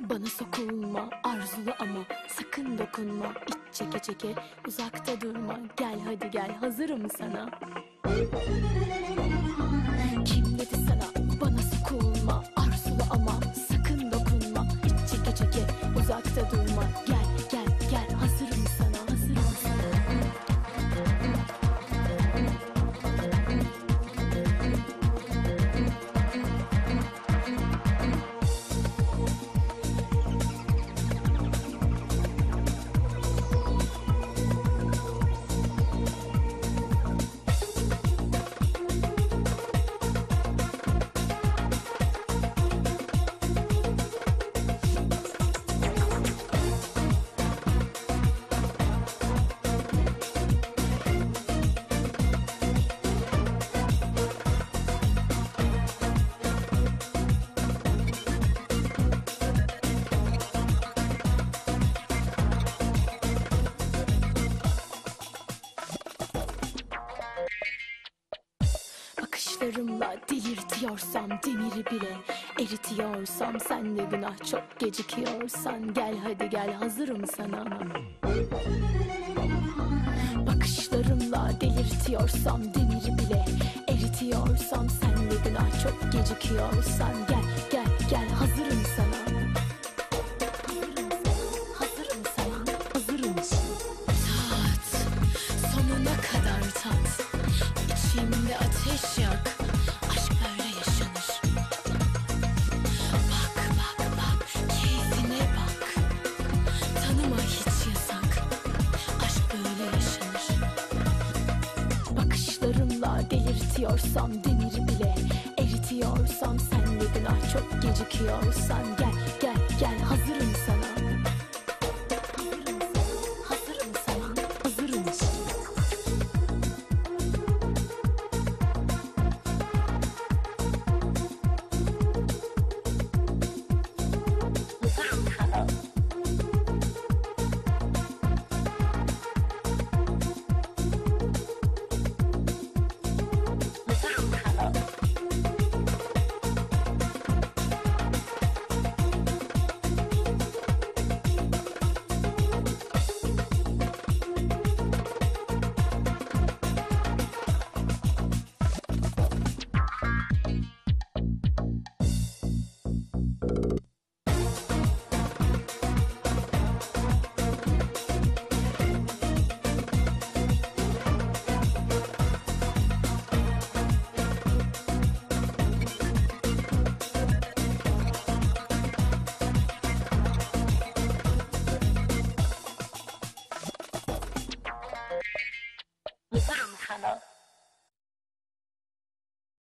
Bana sokulma, arzulu ama sakın dokunma. İç çeke çeke, uzakta durma. Gel hadi gel, hazırım sana. Kim dedi sana bana sokulma, arzulu ama sakın dokunma. İç çeke çeke, uzakta durma. Gel gel gel, hazırım sana, hazırım sana. Bakışlarımla delirtiyorsam demiri bile eritiyorsam, sen de günah çok gecikiyorsan, gel hadi gel, hazırım sana. Bakışlarımla delirtiyorsam demiri bile eritiyorsam, sen de günah çok gecikiyorsan, gel gel gel, hazırım sana. Hazırım sana, hazırım sana. Tat, sonuna kadar tat. İçimde ateş yak, aşk böyle yaşanır. Bak bak bak, keyfine bak. Tanıma hiç yasak, aşk böyle yaşanır. Bakışlarımla delirtiyorsam demiri bile eritiyorsam, sen de günah çok gecikiyorsan, gel gel gel, hazırım sana.